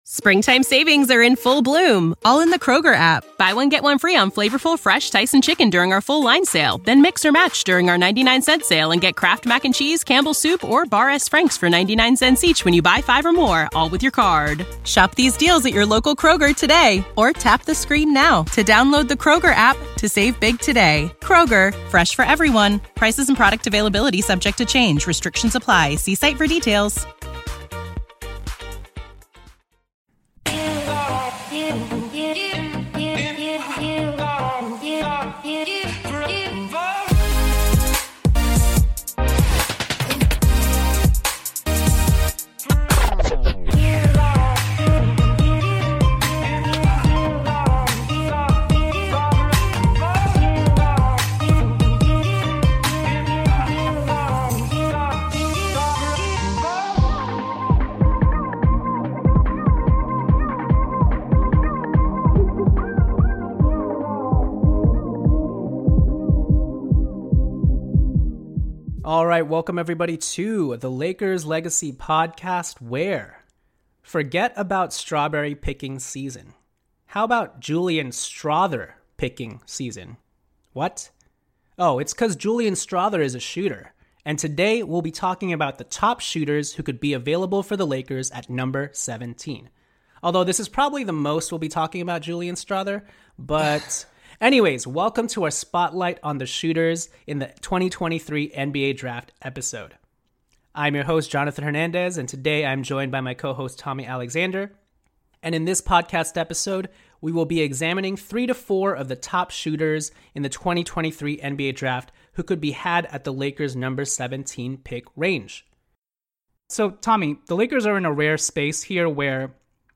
Springtime savings are in full bloom, all in the Kroger app. Buy one, get one free on flavorful, fresh Tyson chicken during our full line sale. Then mix or match during our 99-cent sale and get Kraft Mac and Cheese, Campbell's Soup, or Bar S. Frank's for 99 cents each when you buy 5 or more, all with your card. Shop these deals at your local Kroger today, or tap the screen now to download the Kroger app to save big today. Kroger, fresh for everyone. Prices and product availability subject to change. Restrictions apply. See site for details. All right, welcome everybody to the Lakers Legacy Podcast, where forget about strawberry picking season. How about Julian Strawther picking season? What? Oh, it's because Julian Strawther is a shooter. And today we'll be talking about the top shooters who could be available for the Lakers at number 17. Although this is probably the most we'll be talking about Julian Strawther, but... Anyways, welcome to our spotlight on the shooters in the 2023 NBA Draft episode. I'm your host, Jonathan Hernandez, and today I'm joined by my co-host, Tommy Alexander. And in this podcast episode, we will be examining 3 to 4 of the top shooters in the 2023 NBA Draft who could be had at the Lakers' number 17 pick range. So, Tommy, the Lakers are in a rare space here where,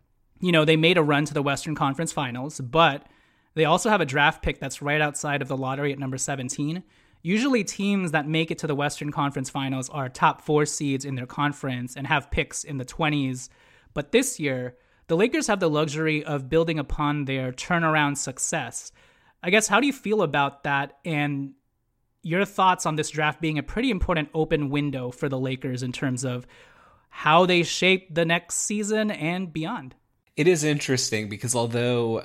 they made a run to the Western Conference Finals, but they also have a draft pick that's right outside of the lottery at number 17. Usually teams that make it to the Western Conference Finals are top 4 seeds in their conference and have picks in the 20s. But this year, the Lakers have the luxury of building upon their turnaround success. I guess, how do you feel about that and your thoughts on this draft being a pretty important open window for the Lakers in terms of how they shape the next season and beyond? It is interesting because although,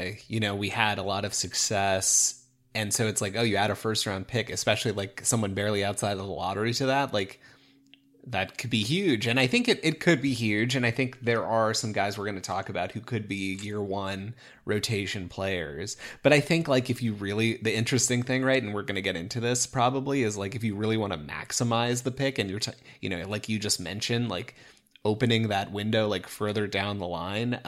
we had a lot of success, and so it's like, oh, you add a first-round pick, especially like someone barely outside of the lottery to that, like, that could be huge. And I think it could be huge, and I think there are some guys we're going to talk about who could be year one rotation players. But I think, like, if you really, the interesting thing, right, and we're going to get into this probably, is, like, if you really want to maximize the pick, and you're, like you just mentioned, like, opening that window like further down the line,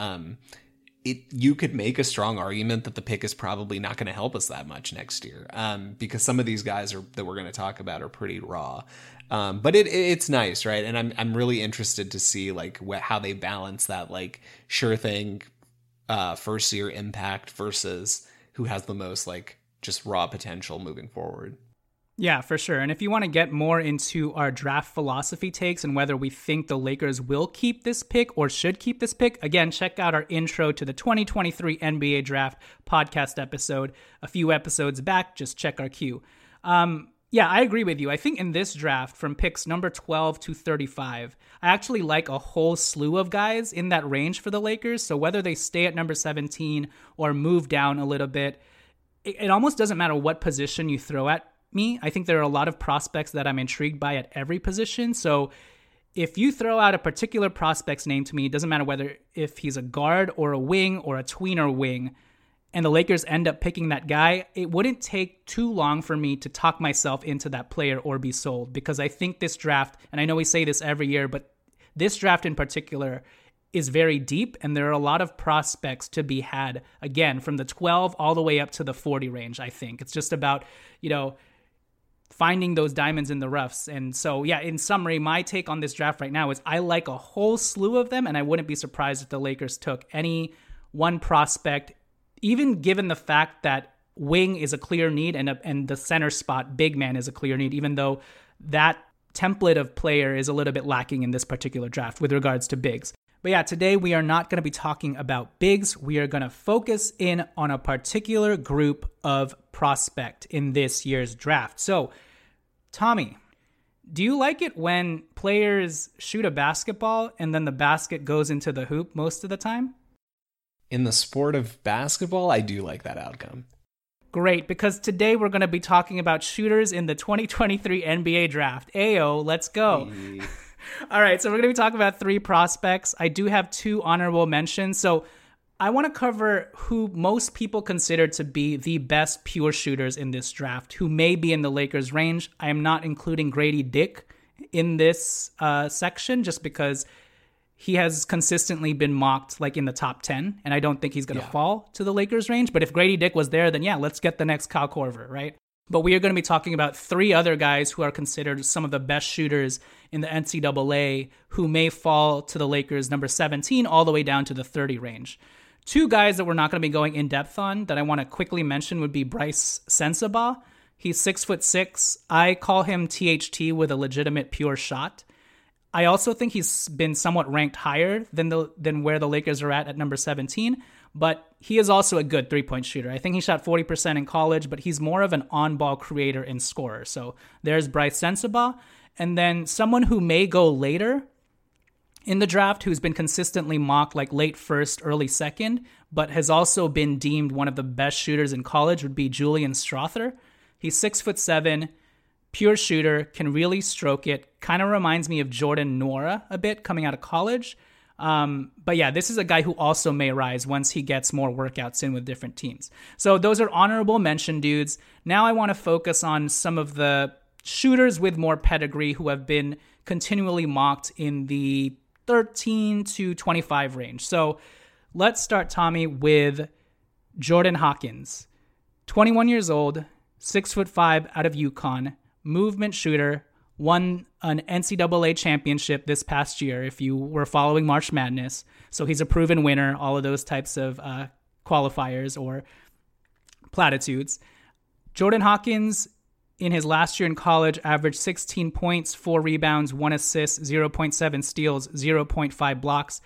you could make a strong argument that the pick is probably not going to help us that much next year, because some of these guys that we're going to talk about are pretty raw. But it's nice, right? And I'm really interested to see like how they balance that like sure thing first year impact versus who has the most like just raw potential moving forward. Yeah, for sure. And if you want to get more into our draft philosophy takes and whether we think the Lakers will keep this pick or should keep this pick, again, check out our intro to the 2023 NBA Draft podcast episode a few episodes back. Just check our queue. Yeah, I agree with you. I think in this draft, from picks number 12 to 35, I actually like a whole slew of guys in that range for the Lakers. So whether they stay at number 17 or move down a little bit, it almost doesn't matter what position you throw at me. I think there are a lot of prospects that I'm intrigued by at every position. So if you throw out a particular prospect's name to me, it doesn't matter if he's a guard or a wing or a tweener wing, and the Lakers end up picking that guy, it wouldn't take too long for me to talk myself into that player or be sold, because I think this draft, and I know we say this every year, but this draft in particular is very deep, and there are a lot of prospects to be had, again, from the 12 all the way up to the 40 range, I think. It's just about, finding those diamonds in the roughs. And so, yeah, in summary, my take on this draft right now is I like a whole slew of them, and I wouldn't be surprised if the Lakers took any one prospect, even given the fact that wing is a clear need and the center spot, big man, is a clear need, even though that template of player is a little bit lacking in this particular draft with regards to bigs. But yeah, today we are not going to be talking about bigs. We are going to focus in on a particular group of prospect in this year's draft. So, Tommy, Do you like it when players shoot a basketball and then the basket goes into the hoop most of the time? In the sport of basketball, I do like that outcome. Great, because today we're going to be talking about shooters in the 2023 NBA draft. Ayo, let's go. Hey. All right, so we're going to be talking about 3 prospects. I do have 2 honorable mentions. So I want to cover who most people consider to be the best pure shooters in this draft, who may be in the Lakers' range. I am not including Grady Dick in this section just because he has consistently been mocked like in the top 10, and I don't think he's going to fall to the Lakers' range. But if Grady Dick was there, then yeah, let's get the next Kyle Korver, right? But we are going to be talking about 3 other guys who are considered some of the best shooters in the NCAA who may fall to the Lakers' number 17 all the way down to the 30 range. 2 guys that we're not going to be going in depth on that I want to quickly mention would be Bryce Sensabaugh. He's 6'6". I call him THT with a legitimate pure shot. I also think he's been somewhat ranked higher than where the Lakers are at number 17, but he is also a good three-point shooter. I think he shot 40% in college, but he's more of an on-ball creator and scorer. So there's Bryce Sensabaugh. And then someone who may go later in the draft, who's been consistently mocked like late first, early second, but has also been deemed one of the best shooters in college, would be Julian Strawther. He's 6'7", pure shooter, can really stroke it. Kind of reminds me of Jordan Nwora a bit coming out of college. But yeah, this is a guy who also may rise once he gets more workouts in with different teams. So those are honorable mention dudes. Now I want to focus on some of the shooters with more pedigree who have been continually mocked in the 13 to 25 range. So let's start, Tommy, with Jordan Hawkins. 21 years old, 6'5" out of UConn, movement shooter, won an NCAA championship this past year if you were following March Madness. So he's a proven winner, all of those types of qualifiers or platitudes. Jordan Hawkins, in his last year in college, averaged 16 points, 4 rebounds, 1 assist, 0.7 steals, 0.5 blocks,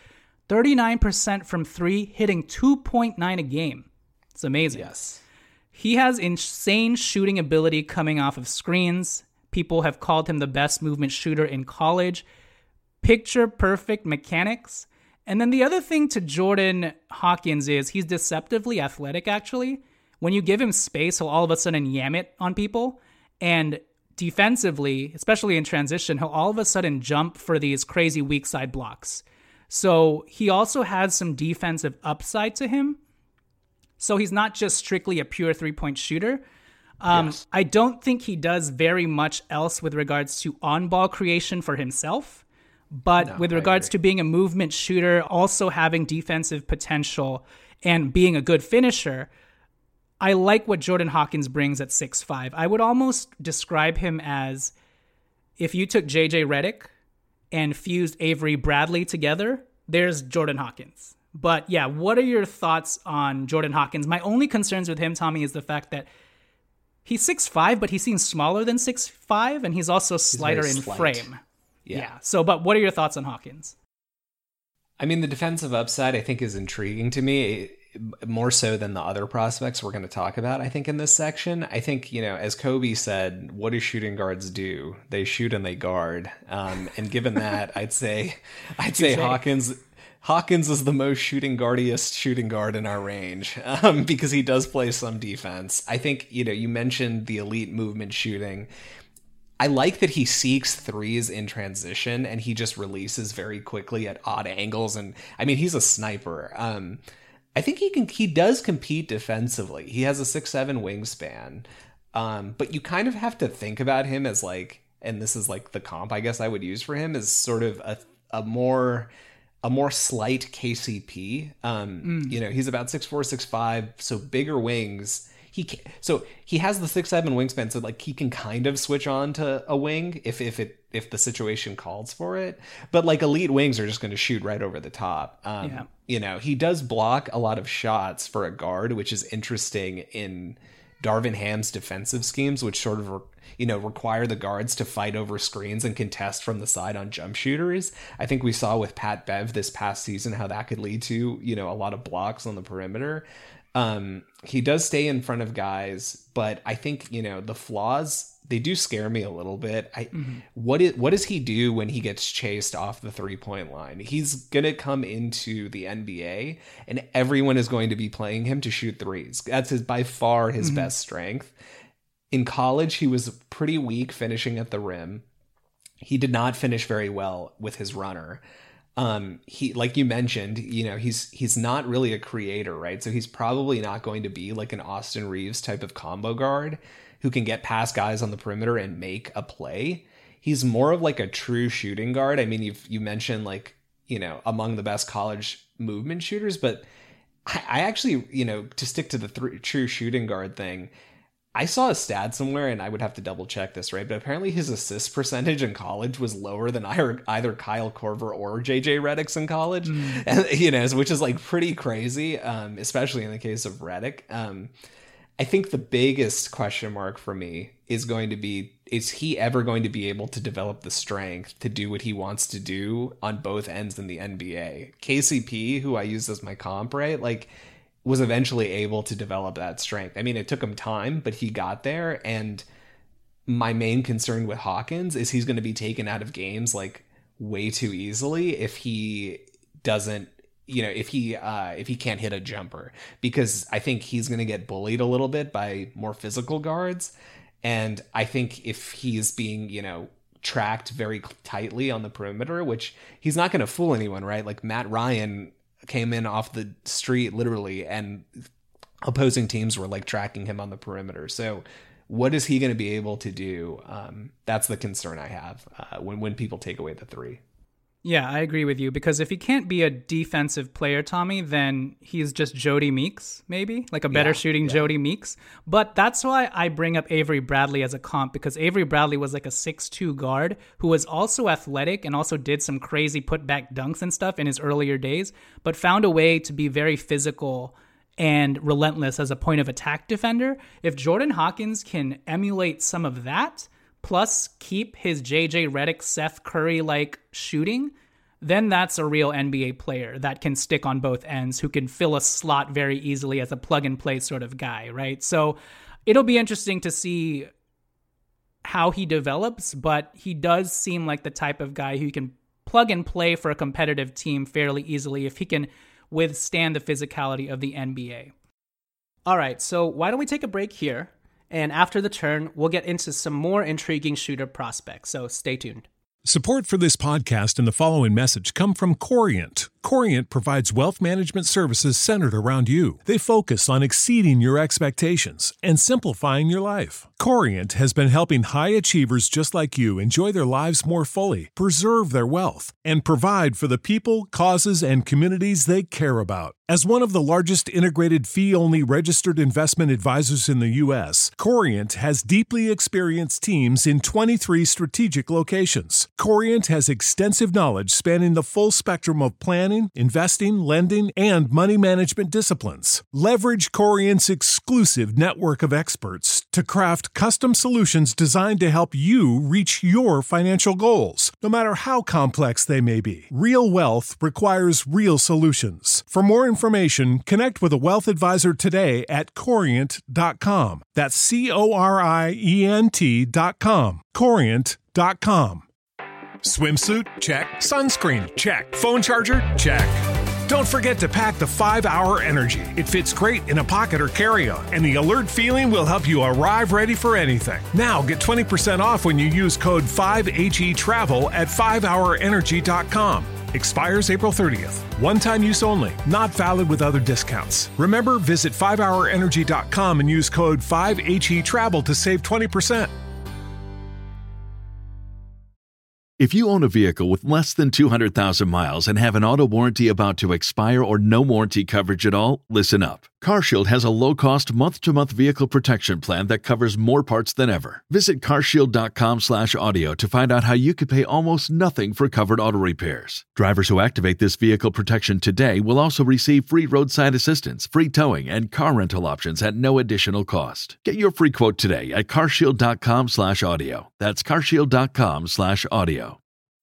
39% from 3, hitting 2.9 a game. It's amazing. Yes. He has insane shooting ability coming off of screens. People have called him the best movement shooter in college. Picture perfect mechanics. And then the other thing to Jordan Hawkins is he's deceptively athletic, actually. When you give him space, he'll all of a sudden yam it on people. And defensively, especially in transition, he'll all of a sudden jump for these crazy weak side blocks. So he also has some defensive upside to him. So he's not just strictly a pure three-point shooter. Yes. I don't think he does very much else with regards to on-ball creation for himself. But with regards to being a movement shooter, also having defensive potential and being a good finisher, I like what Jordan Hawkins brings at 6'5". I would almost describe him as if you took JJ Redick and fused Avery Bradley together, there's Jordan Hawkins. But yeah, what are your thoughts on Jordan Hawkins? My only concerns with him, Tommy, is the fact that he's 6'5", but he seems smaller than 6'5", and he's also slighter in frame. Yeah. So, but what are your thoughts on Hawkins? I mean, the defensive upside, I think, is intriguing to me, more so than the other prospects we're going to talk about, I think, in this section. I think, as Kobe said, what do shooting guards do? They shoot and they guard. And given that, I'd say Hawkins is the most shooting guard in our range because he does play some defense. I think, you mentioned the elite movement shooting. I like that he seeks threes in transition and he just releases very quickly at odd angles. And I mean, he's a sniper. I think he does compete defensively. He has a 6'7" wingspan. But you kind of have to think about him as and this is the comp I guess I would use for him, is sort of a more slight KCP. He's about 6'4", 6'5", so bigger wings. He has the 6'7" wingspan, so he can kind of switch on to a wing if the situation calls for it. But elite wings are just going to shoot right over the top. He does block a lot of shots for a guard, which is interesting in Darvin Ham's defensive schemes, which sort of require the guards to fight over screens and contest from the side on jump shooters. I think we saw with Pat Bev this past season how that could lead to a lot of blocks on the perimeter. He does stay in front of guys, but I think, the flaws, they do scare me a little bit. What does he do when he gets chased off the 3-point line? He's going to come into the NBA and everyone is going to be playing him to shoot threes. That's by far his best strength. In college, he was pretty weak finishing at the rim. He did not finish very well with his runner. He, like you mentioned, he's not really a creator, right? So he's probably not going to be like an Austin Reeves type of combo guard who can get past guys on the perimeter and make a play. He's more of like a true shooting guard. I mean, you mentioned like, among the best college movement shooters, but I actually, to stick to the true shooting guard thing, I saw a stat somewhere, and I would have to double check this, right? But apparently his assist percentage in college was lower than either Kyle Korver or JJ Redick's in college, which is like pretty crazy, especially in the case of Redick. I think the biggest question mark for me is going to be, is he ever going to be able to develop the strength to do what he wants to do on both ends in the NBA? KCP, who I used as my comp, right? Like, was eventually able to develop that strength. I mean, it took him time, but he got there. And my main concern with Hawkins is he's going to be taken out of games like way too easily if he doesn't, if he can't hit a jumper, because I think he's going to get bullied a little bit by more physical guards. And I think if he's being, tracked very tightly on the perimeter, which he's not going to fool anyone, right? Like Matt Ryan came in off the street literally, and opposing teams were like tracking him on the perimeter. So what is he going to be able to do? That's the concern I have when people take away the three. Yeah, I agree with you, because if he can't be a defensive player, Tommy, then he's just Jody Meeks, maybe, like a better shooting Jody Meeks. But that's why I bring up Avery Bradley as a comp, because Avery Bradley was like a 6'2 guard who was also athletic and also did some crazy putback dunks and stuff in his earlier days, but found a way to be very physical and relentless as a point of attack defender. If Jordan Hawkins can emulate some of that, plus keep his JJ Redick, Seth Curry-like shooting, then that's a real NBA player that can stick on both ends, who can fill a slot very easily as a plug-and-play sort of guy, right? So it'll be interesting to see how he develops, but he does seem like the type of guy who can plug and play for a competitive team fairly easily if he can withstand the physicality of the NBA. All right, so why don't we take a break here? And after the turn, we'll get into some more intriguing shooter prospects, so stay tuned. Support for this podcast and the following message come from Corient. Corient provides wealth management services centered around you. They focus on exceeding your expectations and simplifying your life. Corient has been helping high achievers just like you enjoy their lives more fully, preserve their wealth, and provide for the people, causes, and communities they care about. As one of the largest integrated fee-only registered investment advisors in the U.S., Corient has deeply experienced teams in 23 strategic locations. Corient has extensive knowledge spanning the full spectrum of planning, investing, lending, and money management disciplines. Leverage Corient's exclusive network of experts to craft custom solutions designed to help you reach your financial goals, no matter how complex they may be. Real wealth requires real solutions. For more information, connect with a wealth advisor today at Corient.com. That's Corient.com. Corient.com. Swimsuit? Check. Sunscreen? Check. Phone charger? Check. Don't forget to pack the 5-Hour Energy. It fits great in a pocket or carry-on, and the alert feeling will help you arrive ready for anything. Now get 20% off when you use code 5HETRAVEL at 5hourenergy.com. Expires April 30th. One-time use only. Not valid with other discounts. Remember, visit 5hourenergy.com and use code 5HETRAVEL to save 20%. If you own a vehicle with less than 200,000 miles and have an auto warranty about to expire or no warranty coverage at all, listen up. CarShield has a low-cost month-to-month vehicle protection plan that covers more parts than ever. Visit carshield.com/audio to find out how you could pay almost nothing for covered auto repairs. Drivers who activate this vehicle protection today will also receive free roadside assistance, free towing, and car rental options at no additional cost. Get your free quote today at carshield.com/audio. That's carshield.com/audio.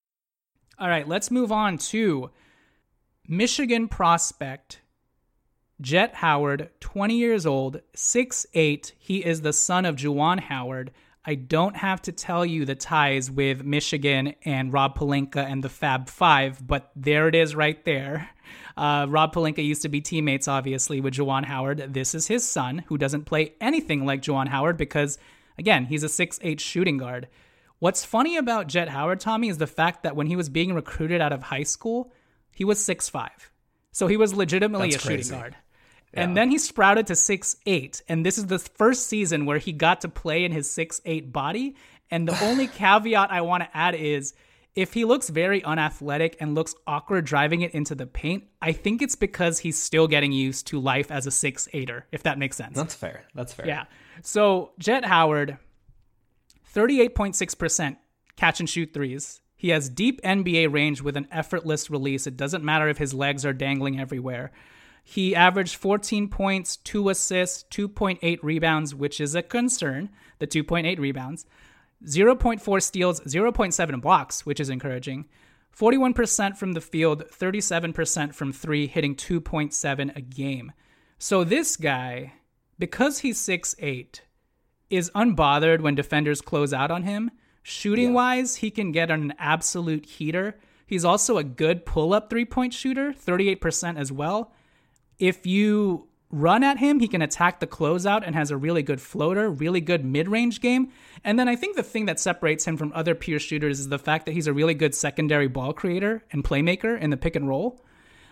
All right, let's move on to Michigan prospect Jet Howard, 20 years old, 6'8". He is the son of Juwan Howard. I don't have to tell you the ties with Michigan and Rob Pelinka and the Fab Five, but there it is right there. Rob Pelinka used to be teammates, obviously, with Juwan Howard. This is his son, who doesn't play anything like Juwan Howard because, again, he's a 6'8" shooting guard. What's funny about Jet Howard, Tommy, is the fact that when he was being recruited out of high school, he was 6'5". So he was legitimately That's a shooting crazy. guard. Yeah. And then he sprouted to 6'8", and this is the first season where he got to play in his 6'8" body. And the only caveat I want to add is, if he looks very unathletic and looks awkward driving it into the paint, I think it's because he's still getting used to life as a 6'8"er, if that makes sense. That's fair. That's fair. Yeah. So Jet Howard, 38.6% catch and shoot threes. He has deep NBA range with an effortless release. It doesn't matter if his legs are dangling everywhere. He averaged 14 points, 2 assists, 2.8 rebounds, which is a concern, the 2.8 rebounds, 0.4 steals, 0.7 blocks, which is encouraging, 41% from the field, 37% from three, hitting 2.7 a game. So this guy, because he's 6'8", is unbothered when defenders close out on him. Shooting-wise, he can get an absolute heater. He's also a good pull-up three-point shooter, 38% as well. If you run at him, he can attack the closeout and has a really good floater, really good mid-range game. And then I think the thing that separates him from other pure shooters is the fact that he's a really good secondary ball creator and playmaker in the pick and roll.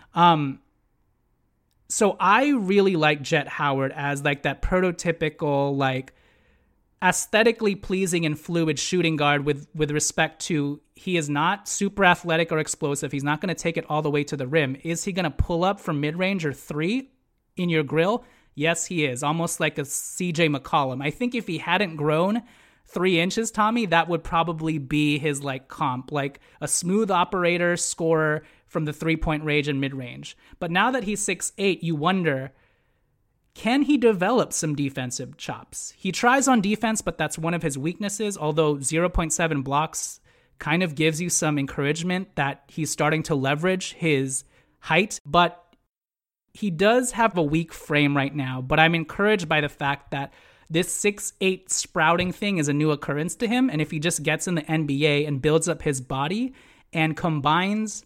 So I really like Jet Howard as like that prototypical, like aesthetically pleasing and fluid shooting guard with respect to he is not super athletic or explosive. He's not going to take it all the way to the rim. Is he going to pull up from mid-range or three in your grill? Yes, he is. Almost like a CJ McCollum. I think if he hadn't grown 3 inches, Tommy, that would probably be his like comp, like a smooth operator, scorer from the 3-point range and mid-range. But now that he's 6'8", you wonder, can he develop some defensive chops? He tries on defense, but that's one of his weaknesses, although 0.7 blocks kind of gives you some encouragement that he's starting to leverage his height. But he does have a weak frame right now, but I'm encouraged by the fact that this 6'8" sprouting thing is a new occurrence to him, and if he just gets in the NBA and builds up his body and combines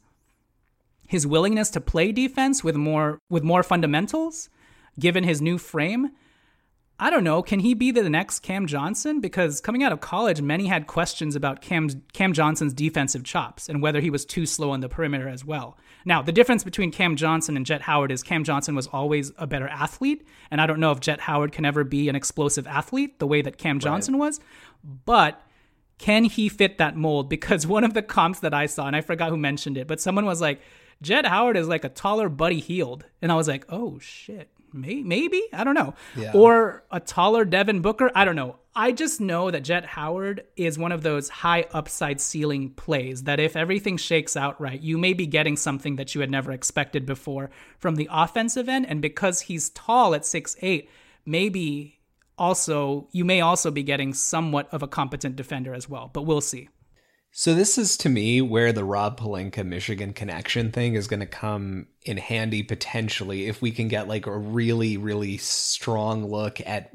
his willingness to play defense with more fundamentals, given his new frame, I don't know, can he be the next Cam Johnson? Because coming out of college, many had questions about Cam Johnson's defensive chops and whether he was too slow on the perimeter as well. Now, the difference between Cam Johnson and Jet Howard is Cam Johnson was always a better athlete, and I don't know if Jet Howard can ever be an explosive athlete the way that Cam Johnson was, but can he fit that mold? Because one of the comps that I saw, and I forgot who mentioned it, but someone was like, Jet Howard is like a taller Buddy Hield. And I was like, oh shit. Maybe? I don't know. Yeah. Or a taller Devin Booker? I don't know. I just know that Jet Howard is one of those high upside ceiling plays that if everything shakes out right, you may be getting something that you had never expected before from the offensive end. And because he's tall at 6'8", maybe also you may also be getting somewhat of a competent defender as well. But we'll see. So this is, to me, where the Rob Pelinka Michigan connection thing is going to come in handy potentially if we can get like a really, really strong look at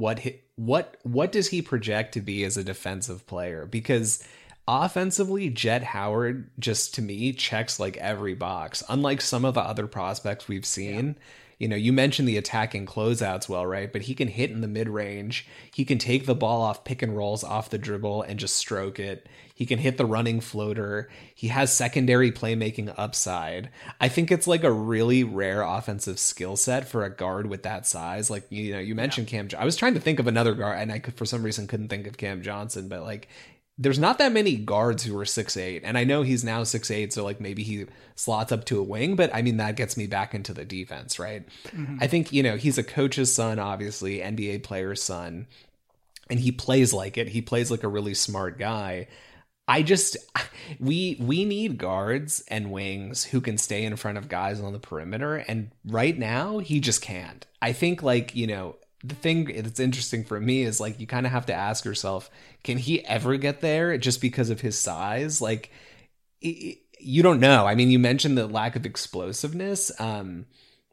what does he project to be as a defensive player? Because offensively, Jet Howard just, to me, checks like every box. Unlike some of the other prospects we've seen. You know, you mentioned the attacking closeouts well, right? But he can hit in the mid-range. He can take the ball off pick and rolls off the dribble and just stroke it. He can hit the running floater. He has secondary playmaking upside. I think it's like a really rare offensive skill set for a guard with that size. Like, you know, you mentioned Cam. I was trying to think of another guard, and I could, for some reason, couldn't think of Cam Johnson. But like, there's not that many guards who are 6'8", and I know he's now 6'8", so like maybe he slots up to a wing, but I mean, that gets me back into the defense, right? Mm-hmm. I think, you know, he's a coach's son, obviously, NBA player's son, and he plays like it. He plays like a really smart guy. We need guards and wings who can stay in front of guys on the perimeter, and right now, he just can't. I think, like, you know, the thing that's interesting for me is like you kind of have to ask yourself, can he ever get there just because of his size? Like, you don't know. I mean, you mentioned the lack of explosiveness.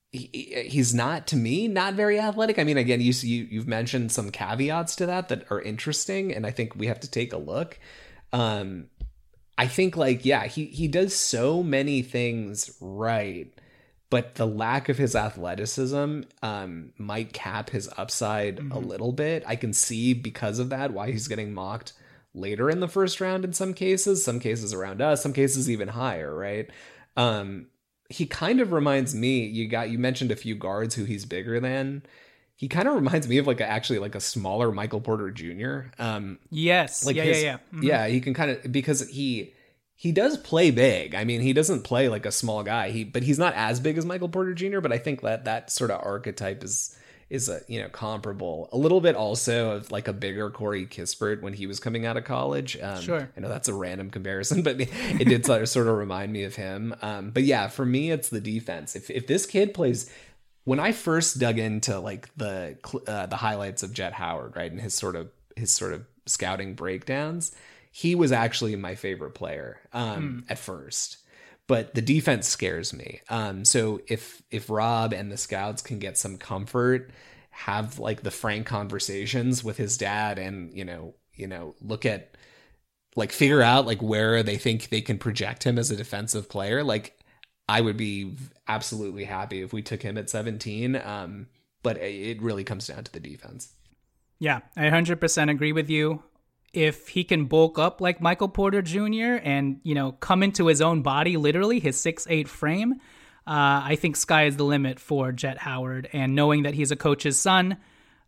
he's not, to me, not very athletic. I mean, again, you've mentioned some caveats to that are interesting, and I think we have to take a look. I think he does so many things right, but the lack of his athleticism might cap his upside a little bit. I can see, because of that, why he's getting mocked later in the first round in some cases around us, some cases even higher, right? He kind of reminds me, you mentioned a few guards who he's bigger than. He kind of reminds me of a smaller Michael Porter Jr. Yes. Yeah. Mm-hmm. Yeah, he can kind of, because he does play big. I mean, he doesn't play like a small guy. But he's not as big as Michael Porter Jr., but I think that sort of archetype is comparable a little bit also of like a bigger Corey Kispert when he was coming out of college. Sure. I know that's a random comparison, but it did sort of remind me of him. But yeah, for me, it's the defense. If this kid plays, when I first dug into like the highlights of Jett Howard, right, and his sort of scouting breakdowns, he was actually my favorite player at first. But the defense scares me. So if Rob and the scouts can get some comfort, have like the frank conversations with his dad, and look at, like, figure out like where they think they can project him as a defensive player, like, I would be absolutely happy if we took him at 17. But it really comes down to the defense. Yeah, I 100% agree with you. If he can bulk up like Michael Porter Jr. and, come into his own body, literally, his 6'8" frame, I think sky is the limit for Jett Howard. And knowing that he's a coach's son,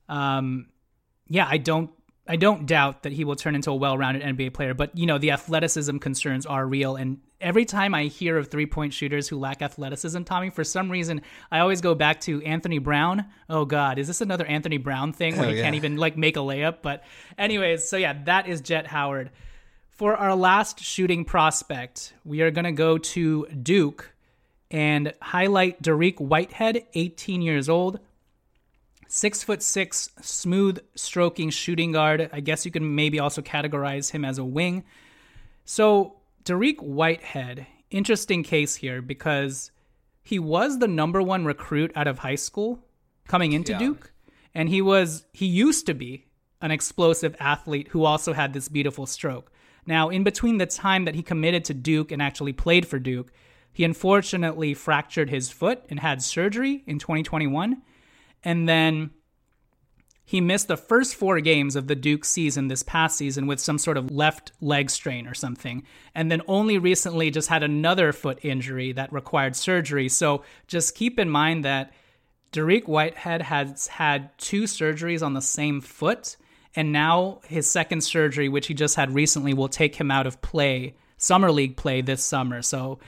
I don't doubt that he will turn into a well-rounded NBA player. But, the athleticism concerns are real. And every time I hear of three-point shooters who lack athleticism, Tommy, for some reason, I always go back to Anthony Brown. Oh, God, is this another Anthony Brown thing where he can't even, make a layup? But anyways, so yeah, that is Jett Howard. For our last shooting prospect, we are going to go to Duke and highlight Dariq Whitehead, 18 years old. 6'6", smooth stroking shooting guard. I guess you can maybe also categorize him as a wing. So Dariq Whitehead, interesting case here because he was the number one recruit out of high school coming into Duke. And he used to be an explosive athlete who also had this beautiful stroke. Now, in between the time that he committed to Duke and actually played for Duke, he unfortunately fractured his foot and had surgery in 2021. And then he missed the first 4 games of the Duke season this past season with some sort of left leg strain or something. And then only recently just had another foot injury that required surgery. So just keep in mind that Dariq Whitehead has had 2 surgeries on the same foot. And now his second surgery, which he just had recently, will take him out of summer league play this summer. So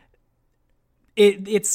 he's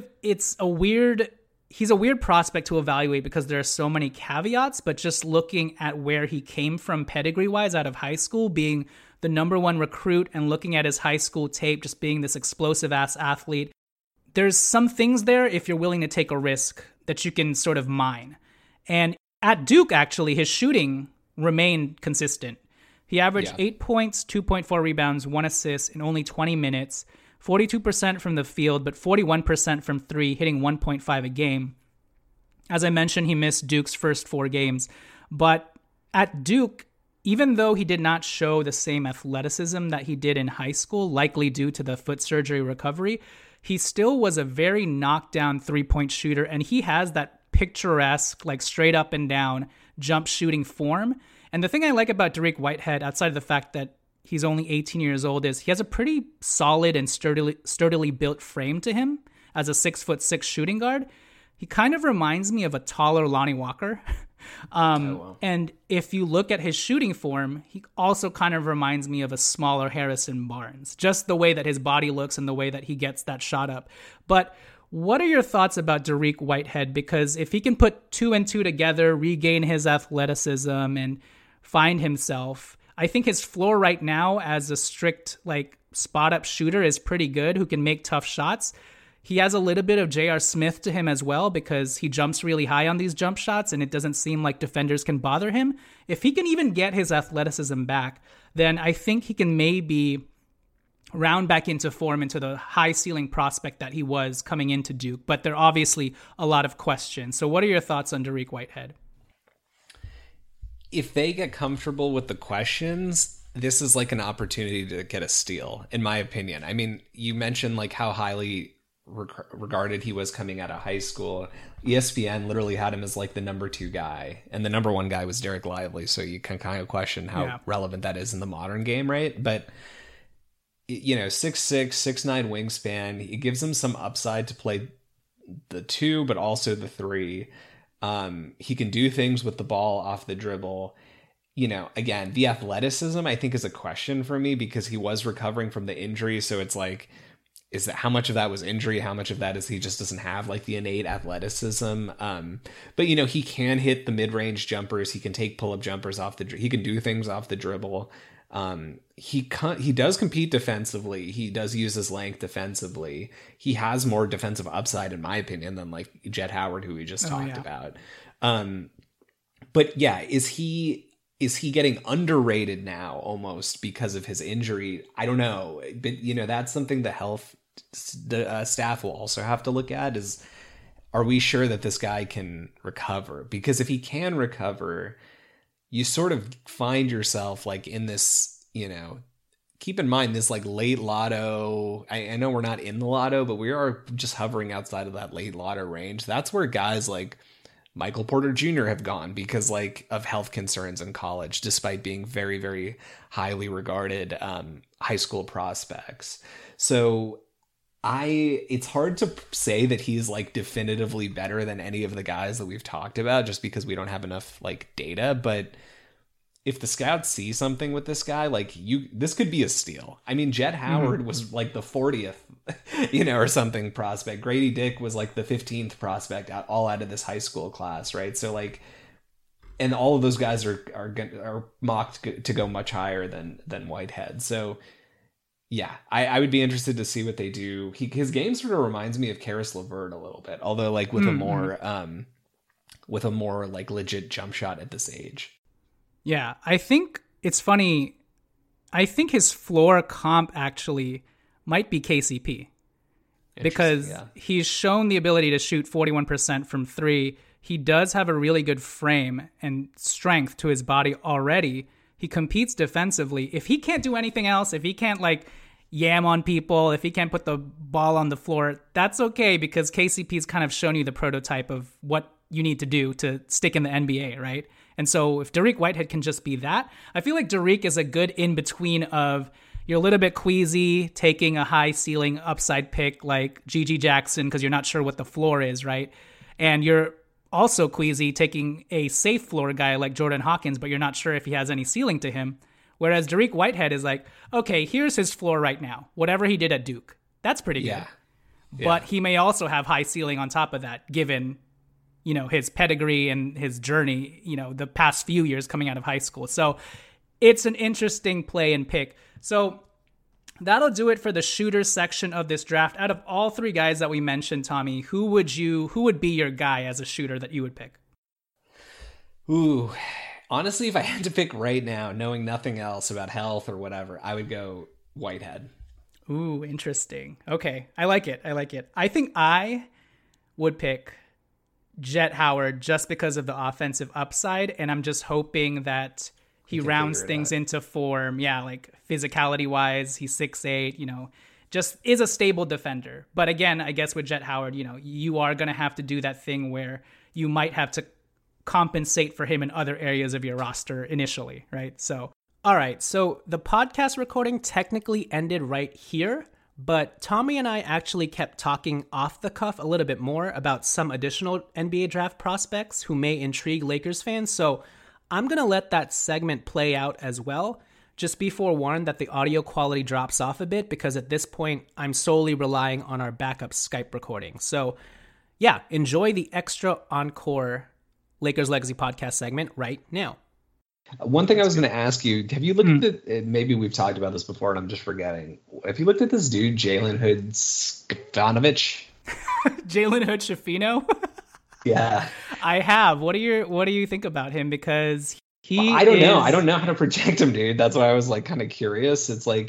a weird prospect to evaluate because there are so many caveats, but just looking at where he came from pedigree-wise out of high school, being the number one recruit and looking at his high school tape, just being this explosive-ass athlete, there's some things there, if you're willing to take a risk, that you can sort of mine. And at Duke, actually, his shooting remained consistent. He averaged 8 points, 2.4 rebounds, 1 assist in only 20 minutes, 42% from the field, but 41% from 3, hitting 1.5 a game. As I mentioned, he missed Duke's first 4 games. But at Duke, even though he did not show the same athleticism that he did in high school, likely due to the foot surgery recovery, he still was a very knockdown three-point shooter, and he has that picturesque, straight up and down jump shooting form. And the thing I like about Dariq Whitehead, outside of the fact that he's only 18 years old, is he has a pretty solid and sturdily built frame to him as a 6'6" shooting guard. He kind of reminds me of a taller Lonnie Walker. And if you look at his shooting form, he also kind of reminds me of a smaller Harrison Barnes, just the way that his body looks and the way that he gets that shot up. But what are your thoughts about Dariq Whitehead? Because if he can put 2 and 2 together, regain his athleticism, and find himself, I think his floor right now as a strict spot-up shooter is pretty good, who can make tough shots. He has a little bit of J.R. Smith to him as well because he jumps really high on these jump shots and it doesn't seem like defenders can bother him. If he can even get his athleticism back, then I think he can maybe round back into form, into the high ceiling prospect that he was coming into Duke. But there are obviously a lot of questions. So what are your thoughts on Dariq Whitehead? If they get comfortable with the questions, this is like an opportunity to get a steal, in my opinion. I mean, you mentioned like how highly regarded he was coming out of high school. ESPN literally had him as like the number 2 guy, and the number 1 guy was Derek Lively. So you can kind of question how relevant that is in the modern game, right? But 6'6", 6'9" wingspan. It gives him some upside to play the 2, but also the 3. He can do things with the ball off the dribble. Again, the athleticism I think is a question for me, because he was recovering from the injury. So it's like, is that how much of that was injury? How much of that is he just doesn't have like the innate athleticism? But he can hit the mid-range jumpers. He can take pull-up jumpers off he can do things off the dribble. He does compete defensively. He does use his length defensively. He has more defensive upside, in my opinion, than like Jett Howard, who we just talked about. But yeah, is he getting underrated now almost because of his injury? I don't know. But that's something the health staff will also have to look at, is, are we sure that this guy can recover? Because if he can recover, you sort of find yourself like in this, keep in mind this like late lotto. I know we're not in the lotto, but we are just hovering outside of that late lotto range. That's where guys like Michael Porter Jr. have gone because like of health concerns in college, despite being very, very highly regarded high school prospects. So it's hard to say that he's like definitively better than any of the guys that we've talked about, just because we don't have enough like data. But if the scouts see something with this guy, like this could be a steal. I mean, Jett Howard was like the 40th, or something prospect. Grady Dick was like the 15th prospect all out of this high school class, right? So like, and all of those guys are mocked to go much higher than Whitehead. So yeah, I would be interested to see what they do. His game sort of reminds me of Karis LeVert a little bit, although like with a more like legit jump shot at this age. Yeah, I think it's funny. I think his floor comp actually might be KCP, because he's shown the ability to shoot 41% from 3. He does have a really good frame and strength to his body already. He competes defensively. If he can't do anything else, if he can't like yam on people, if he can't put the ball on the floor, that's okay, because KCP's kind of shown you the prototype of what you need to do to stick in the NBA, right? And so if Dariq Whitehead can just be that, I feel like Dariq is a good in-between of, you're a little bit queasy taking a high ceiling upside pick like GG Jackson because you're not sure what the floor is, right? And you're also queasy taking a safe floor guy like Jordan Hawkins, but you're not sure if he has any ceiling to him. Whereas Dariq Whitehead is like, okay, here's his floor right now. Whatever he did at Duke, that's pretty good. But he may also have high ceiling on top of that, given his pedigree and his journey, the past few years coming out of high school. So it's an interesting play and pick. So that'll do it for the shooters section of this draft. Out of all 3 guys that we mentioned, Tommy, who would be your guy as a shooter that you would pick? Ooh, honestly, if I had to pick right now, knowing nothing else about health or whatever, I would go Whitehead. Ooh, interesting. Okay, I like it. I think I would pick Jett Howard just because of the offensive upside, and I'm just hoping that he rounds things into form. Yeah, like physicality wise, he's 6'8", just is a stable defender. But again, I guess with Jett Howard, you are going to have to do that thing where you might have to compensate for him in other areas of your roster initially, right? So, all right. So the podcast recording technically ended right here, but Tommy and I actually kept talking off the cuff a little bit more about some additional NBA draft prospects who may intrigue Lakers fans. So I'm going to let that segment play out as well. Just be forewarned that the audio quality drops off a bit because at this point, I'm solely relying on our backup Skype recording. So yeah, enjoy the extra encore Lakers Legacy podcast segment right now. One thing I was going to ask you, have you looked at, maybe we've talked about this before and I'm just forgetting. Have you looked at this dude, Jalen Hood Schifino? Jalen Hood Schifino? Yeah. I have. What do you think about him? Because I don't know. I don't know how to project him, dude. That's why I was like kind of curious. It's like,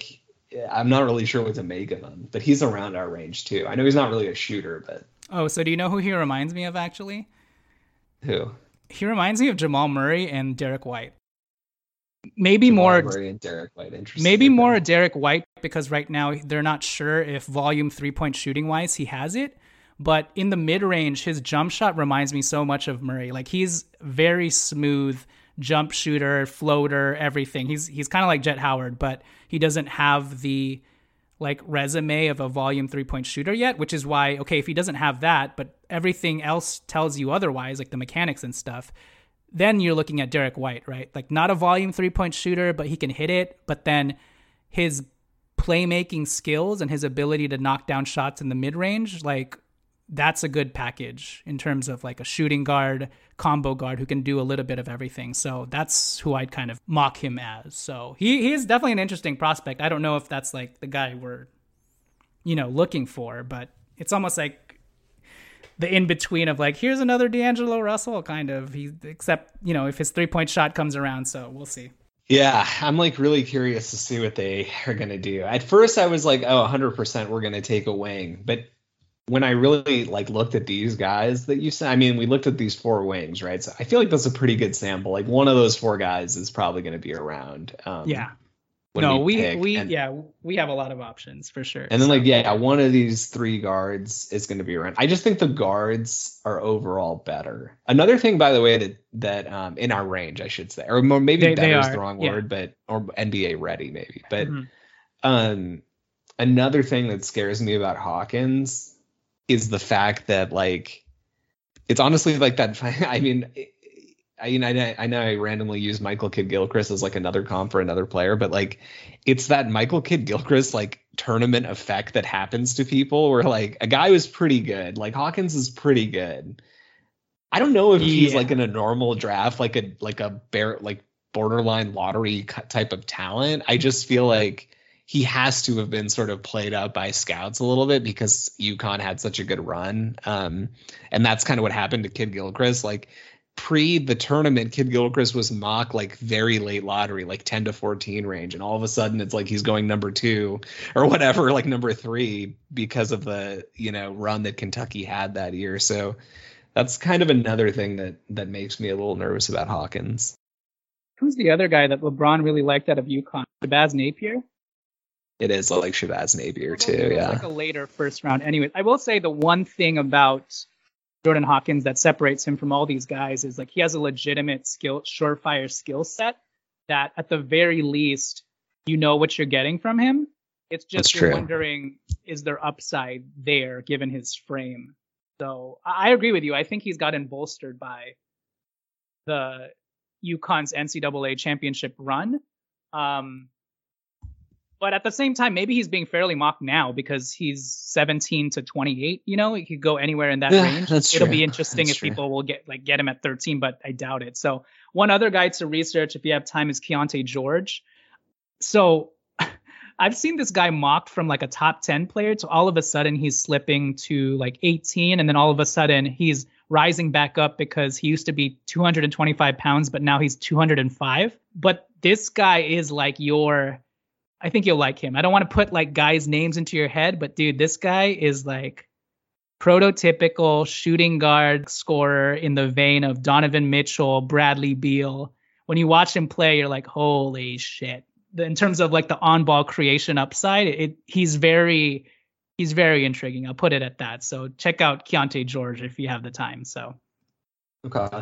I'm not really sure what to make of him, but he's around our range too. I know he's not really a shooter, but. Oh, so do you know who he reminds me of actually? Who? He reminds me of Jamal Murray and Derek White. Maybe Jamal more Murray and Derek White. Interesting. Maybe more Derek White, because right now they're not sure if volume 3-point shooting wise he has it. But in the mid-range, his jump shot reminds me so much of Murray. Like, he's very smooth jump shooter, floater, everything. He's kind of like Jet Howard, but he doesn't have the like resume of a volume 3-point shooter yet, which is why, okay, if he doesn't have that, but everything else tells you otherwise, like the mechanics and stuff, then you're looking at Derek White, right? Like, not a volume 3-point shooter, but he can hit it. But then his playmaking skills and his ability to knock down shots in the mid-range, like, that's a good package in terms of like a shooting guard, combo guard who can do a little bit of everything. So that's who I'd kind of mock him as. So he is definitely an interesting prospect. I don't know if that's like the guy we're, looking for, but it's almost like the in-between of like, here's another D'Angelo Russell kind of, except, if his 3-point shot comes around. So we'll see. Yeah, I'm like really curious to see what they are going to do. At first I was like, 100% we're going to take a wing, but when I really like looked at these guys that you said, I mean, we looked at these 4 wings, right? So I feel like that's a pretty good sample. Like, one of those 4 guys is probably going to be around. Yeah. We have a lot of options for sure. And then one of these 3 guards is going to be around. I just think the guards are overall better. Another thing, by the way, that in our range, I should say, or more, maybe better is the wrong word, but or NBA ready maybe. But another thing that scares me about Hawkins is the fact that, like, it's honestly like that. I know I randomly use Michael Kidd-Gilchrist as like another comp for another player, but like, it's that Michael Kidd-Gilchrist like tournament effect that happens to people where like a guy was pretty good, like Hawkins is pretty good. I don't know if he's like in a normal draft, like a borderline lottery type of talent. I just feel like he has to have been sort of played up by scouts a little bit because UConn had such a good run. And that's kind of what happened to Kidd-Gilchrist. Like, pre the tournament, Kidd-Gilchrist was mocked like very late lottery, like 10 to 14 range. And all of a sudden it's like he's going number 2 or whatever, like number 3 because of the, run that Kentucky had that year. So that's kind of another thing that makes me a little nervous about Hawkins. Who's the other guy that LeBron really liked out of UConn? Shabazz Napier? It is like Shabazz Napier too, yeah. Like a later first round. Anyway, I will say the one thing about Jordan Hawkins that separates him from all these guys is like he has a legitimate surefire skill set that at the very least, what you're getting from him. It's just you're wondering, is there upside there given his frame? So I agree with you. I think he's gotten bolstered by the UConn's NCAA championship run. But at the same time, maybe he's being fairly mocked now because he's 17 to 28. He could go anywhere in that range. It'll be interesting if people will get him at 13, but I doubt it. So one other guy to research if you have time is Keontae George. So I've seen this guy mocked from like a top 10 player to all of a sudden he's slipping to like 18. And then all of a sudden he's rising back up because he used to be 225 pounds, but now he's 205. But this guy is like I think you'll like him. I don't want to put like guys' names into your head, but dude, this guy is like prototypical shooting guard scorer in the vein of Donovan Mitchell, Bradley Beal. When you watch him play, you're like, holy shit. In terms of like the on-ball creation upside, he's very intriguing. I'll put it at that. So check out Keontae George if you have the time. So okay.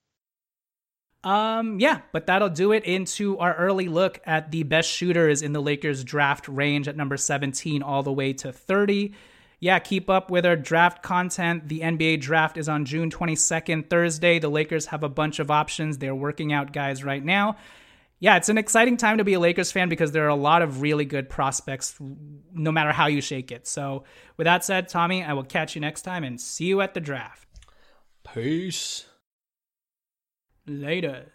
But that'll do it into our early look at the best shooters in the Lakers draft range at number 17 all the way to 30. Yeah, keep up with our draft content. The NBA draft is on June 22nd, Thursday. The Lakers have a bunch of options. They're working out guys right now. Yeah, it's an exciting time to be a Lakers fan because there are a lot of really good prospects no matter how you shake it. So with that said, Tommy, I will catch you next time and see you at the draft. Peace. Laters.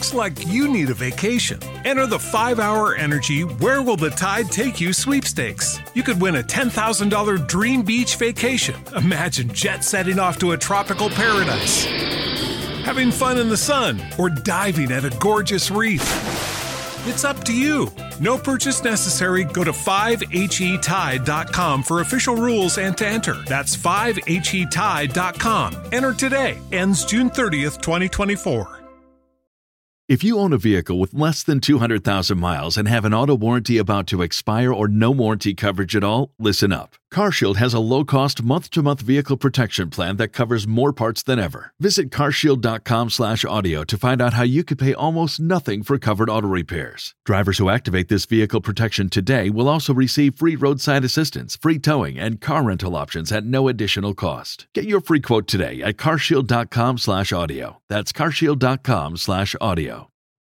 looks like you need a vacation. Enter the 5-Hour Energy Where Will the Tide Take You sweepstakes. You could win a $10,000 dream beach vacation. Imagine jet setting off to a tropical paradise, having fun in the sun, or diving at a gorgeous reef. It's up to you. No purchase necessary. Go to 5HETide.com for official rules and to enter. That's 5HETide.com. Enter today. Ends June 30th, 2024. If you own a vehicle with less than 200,000 miles and have an auto warranty about to expire or no warranty coverage at all, listen up. CarShield has a low-cost month-to-month vehicle protection plan that covers more parts than ever. Visit carshield.com/audio to find out how you could pay almost nothing for covered auto repairs. Drivers who activate this vehicle protection today will also receive free roadside assistance, free towing, and car rental options at no additional cost. Get your free quote today at carshield.com/audio. That's carshield.com/audio.